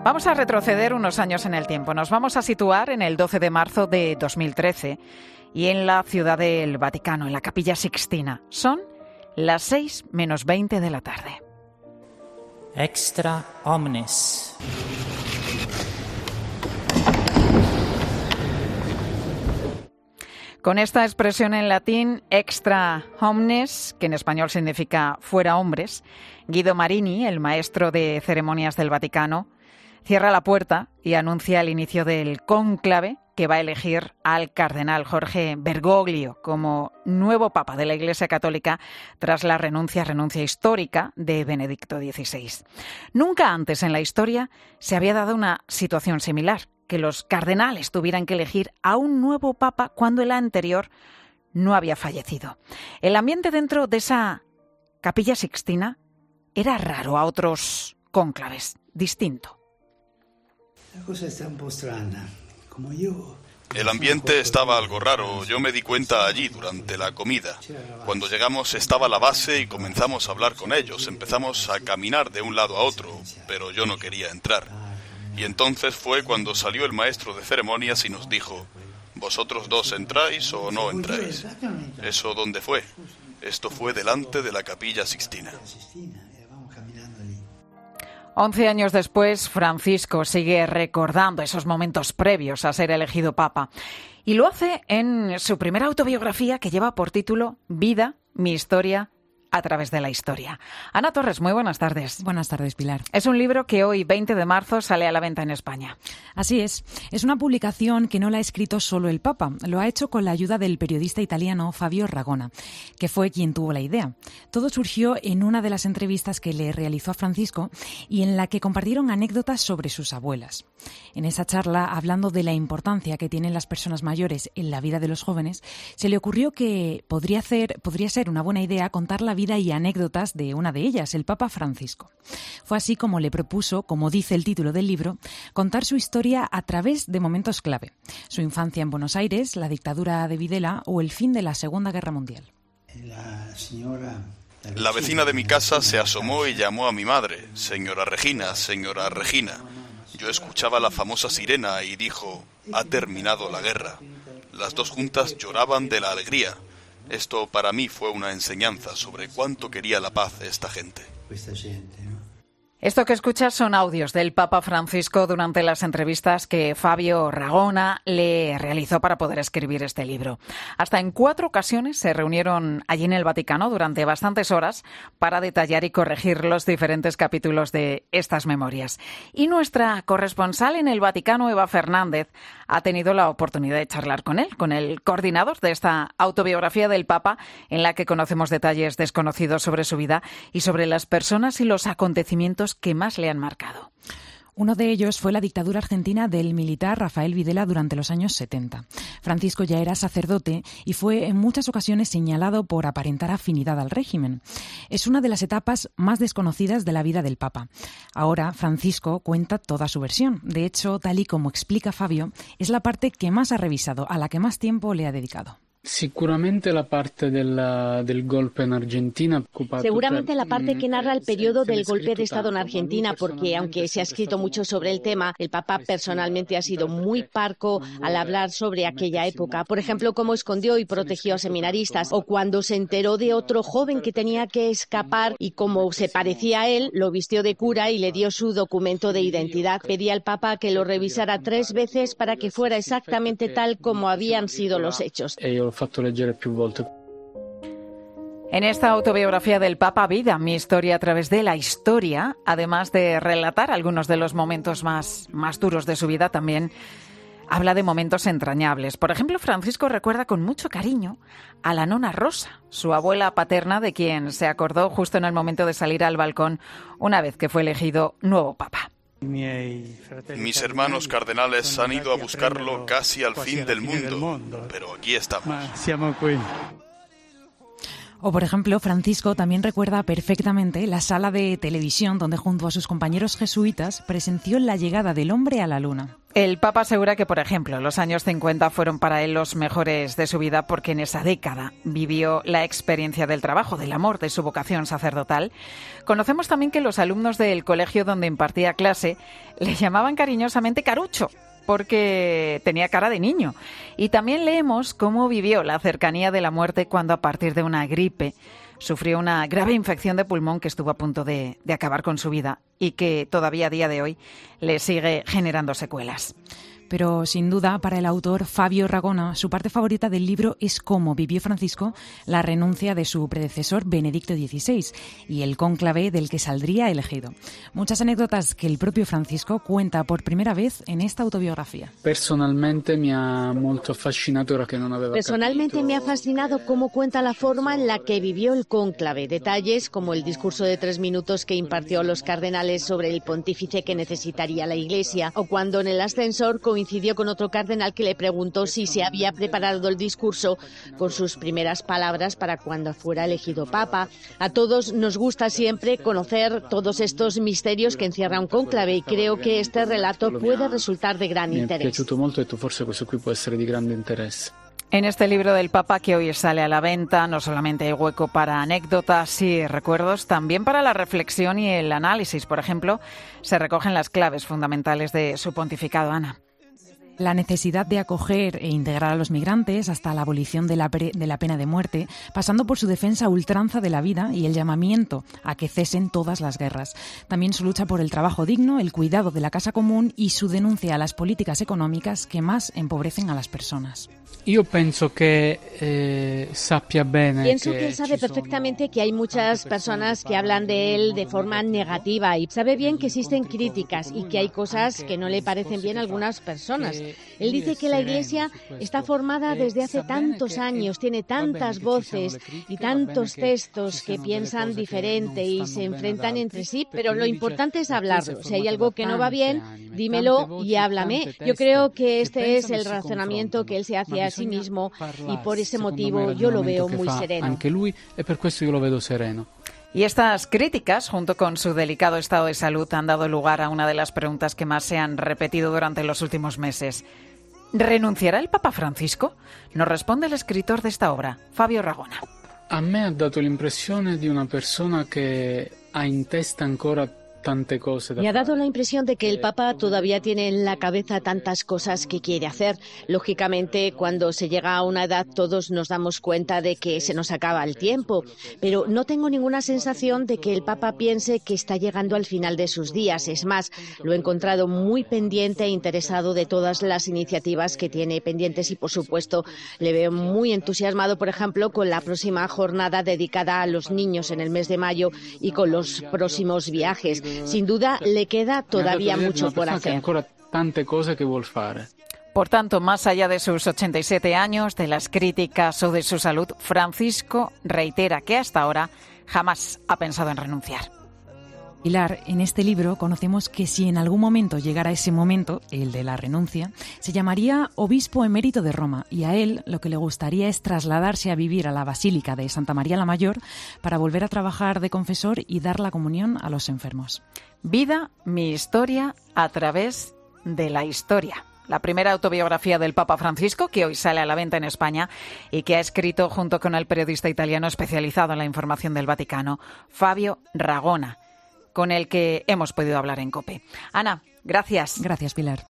Vamos a retroceder unos años en el tiempo. Nos vamos a situar en el 12 de marzo de 2013 y en la Ciudad del Vaticano, en la Capilla Sixtina. Son las 6 menos 20 de la tarde. Extra omnes. Con esta expresión en latín, extra omnes, que en español significa fuera hombres, Guido Marini, el maestro de ceremonias del Vaticano, cierra la puerta y anuncia el inicio del cónclave que va a elegir al cardenal Jorge Bergoglio como nuevo papa de la Iglesia Católica tras la renuncia histórica de Benedicto XVI. Nunca antes en la historia se había dado una situación similar, que los cardenales tuvieran que elegir a un nuevo papa cuando el anterior no había fallecido. El ambiente dentro de esa Capilla Sixtina era raro a otros cónclaves, distinto. La cosa está un po' strana. Como yo... El ambiente estaba algo raro. Yo me di cuenta allí durante la comida. Cuando llegamos estaba la base y comenzamos a hablar con ellos. Empezamos a caminar de un lado a otro, pero yo no quería entrar. Y entonces fue cuando salió el maestro de ceremonias y nos dijo: ¿vosotros dos entráis o no entráis? ¿Eso dónde fue? Esto fue delante de la Capilla Sixtina. 11 años después, Francisco sigue recordando esos momentos previos a ser elegido papa. Y lo hace en su primera autobiografía que lleva por título Vida, mi historia, a través de la historia. Ana Torres, muy buenas tardes. Buenas tardes, Pilar. Es un libro que hoy, 20 de marzo, sale a la venta en España. Así es. Es una publicación que no la ha escrito solo el Papa. Lo ha hecho con la ayuda del periodista italiano Fabio Ragona, que fue quien tuvo la idea. Todo surgió en una de las entrevistas que le realizó a Francisco y en la que compartieron anécdotas sobre sus abuelas. En esa charla, hablando de la importancia que tienen las personas mayores en la vida de los jóvenes, se le ocurrió que podría ser una buena idea contar la vida y anécdotas de una de ellas, el Papa Francisco. Fue así como le propuso, como dice el título del libro, contar su historia a través de momentos clave. Su infancia en Buenos Aires, la dictadura de Videla o el fin de la Segunda Guerra Mundial. La vecina de mi casa se asomó y llamó a mi madre: señora Regina, señora Regina. Yo escuchaba la famosa sirena y dijo: ha terminado la guerra. Las dos juntas lloraban de la alegría. Esto para mí fue una enseñanza sobre cuánto quería la paz esta gente. Esto que escuchas son audios del Papa Francisco durante las entrevistas que Fabio Ragona le realizó para poder escribir este libro. Hasta en 4 ocasiones se reunieron allí en el Vaticano durante bastantes horas para detallar y corregir los diferentes capítulos de estas memorias. Y nuestra corresponsal en el Vaticano, Eva Fernández, ha tenido la oportunidad de charlar con él, con el coordinador de esta autobiografía del Papa, en la que conocemos detalles desconocidos sobre su vida y sobre las personas y los acontecimientos que más le han marcado. Uno de ellos fue la dictadura argentina del militar Rafael Videla durante los años 70. Francisco ya era sacerdote y fue en muchas ocasiones señalado por aparentar afinidad al régimen. Es una de las etapas más desconocidas de la vida del Papa. Ahora Francisco cuenta toda su versión. De hecho, tal y como explica Fabio, es la parte que más ha revisado, a la que más tiempo le ha dedicado. Seguramente la parte del golpe en Argentina. Seguramente la parte que narra el periodo del golpe de Estado en Argentina, porque aunque se ha escrito mucho sobre el tema, el Papa personalmente ha sido muy parco al hablar sobre aquella época. Por ejemplo, cómo escondió y protegió a seminaristas, o cuando se enteró de otro joven que tenía que escapar y como se parecía a él, lo vistió de cura y le dio su documento de identidad. Pedía al Papa que lo revisara 3 veces para que fuera exactamente tal como habían sido los hechos. Fatto leggere più volte. En esta autobiografía del Papa, Vida, mi historia a través de la historia, además de relatar algunos de los momentos más duros de su vida, también habla de momentos entrañables. Por ejemplo, Francisco recuerda con mucho cariño a la nona Rosa, su abuela paterna, de quien se acordó justo en el momento de salir al balcón una vez que fue elegido nuevo Papa. Mis hermanos cardenales han ido a buscarlo casi al fin del mundo, pero aquí estamos. O, por ejemplo, Francisco también recuerda perfectamente la sala de televisión donde, junto a sus compañeros jesuitas, presenció la llegada del hombre a la luna. El Papa asegura que, por ejemplo, los años 50 fueron para él los mejores de su vida porque en esa década vivió la experiencia del trabajo, del amor, de su vocación sacerdotal. Conocemos también que los alumnos del colegio donde impartía clase le llamaban cariñosamente Carucho, porque tenía cara de niño. Y también leemos cómo vivió la cercanía de la muerte cuando, a partir de una gripe, sufrió una grave infección de pulmón que estuvo a punto de acabar con su vida y que todavía a día de hoy le sigue generando secuelas. Pero, sin duda, para el autor Fabio Ragona, su parte favorita del libro es cómo vivió Francisco la renuncia de su predecesor Benedicto XVI y el cónclave del que saldría elegido. Muchas anécdotas que el propio Francisco cuenta por primera vez en esta autobiografía. Personalmente me ha fascinado cómo cuenta la forma en la que vivió el cónclave. Detalles como el discurso de 3 minutos que impartió a los cardenales sobre el pontífice que necesitaría la Iglesia, o cuando en el ascensor coincidió con otro cardenal que le preguntó si se había preparado el discurso con sus primeras palabras para cuando fuera elegido papa. A todos nos gusta siempre conocer todos estos misterios que encierra un cónclave y creo que este relato puede resultar de gran interés. En este libro del Papa que hoy sale a la venta, no solamente hay hueco para anécdotas y recuerdos, también para la reflexión y el análisis. Por ejemplo, se recogen las claves fundamentales de su pontificado, Ana. La necesidad de acoger e integrar a los migrantes hasta la abolición de la pena de muerte, pasando por su defensa a ultranza de la vida y el llamamiento a que cesen todas las guerras. También su lucha por el trabajo digno, el cuidado de la casa común y su denuncia a las políticas económicas que más empobrecen a las personas. Pienso que él sabe perfectamente que hay muchas personas que hablan de él de forma negativa y sabe bien que existen críticas y que hay cosas que no le parecen bien a algunas personas. Él dice que la Iglesia está formada desde hace tantos años, tiene tantas voces y tantos textos que piensan diferente y se enfrentan entre sí, pero lo importante es hablarlo. Si hay algo que no va bien, dímelo y háblame. Yo creo que este es el razonamiento que él se hace a sí mismo y por ese motivo yo lo veo muy sereno. Anche lui e per questo io lo vedo sereno. Y estas críticas, junto con su delicado estado de salud, han dado lugar a una de las preguntas que más se han repetido durante los últimos meses. ¿Renunciará el Papa Francisco? Nos responde el escritor de esta obra, Fabio Ragona. A me ha dato l'impressione di una persona che ha in testa ancora tante cose da Me ha dado la impresión de que el Papa todavía tiene en la cabeza tantas cosas que quiere hacer. Lógicamente, cuando se llega a una edad todos nos damos cuenta de que se nos acaba el tiempo, pero no tengo ninguna sensación de que el Papa piense que está llegando al final de sus días. Es más, lo he encontrado muy pendiente e interesado de todas las iniciativas que tiene pendientes y, por supuesto, le veo muy entusiasmado, por ejemplo, con la próxima jornada dedicada a los niños en el mes de mayo y con los próximos viajes. Sin duda, le queda todavía mucho por hacer. Tante cose che vuol fare. Por tanto, más allá de sus 87 años, de las críticas o de su salud, Francisco reitera que hasta ahora jamás ha pensado en renunciar. Pilar, en este libro conocemos que si en algún momento llegara ese momento, el de la renuncia, se llamaría obispo emérito de Roma y a él lo que le gustaría es trasladarse a vivir a la Basílica de Santa María la Mayor para volver a trabajar de confesor y dar la comunión a los enfermos. Vida, mi historia a través de la historia. La primera autobiografía del Papa Francisco, que hoy sale a la venta en España y que ha escrito junto con el periodista italiano especializado en la información del Vaticano, Fabio Ragona, con el que hemos podido hablar en COPE. Ana, gracias. Gracias, Pilar.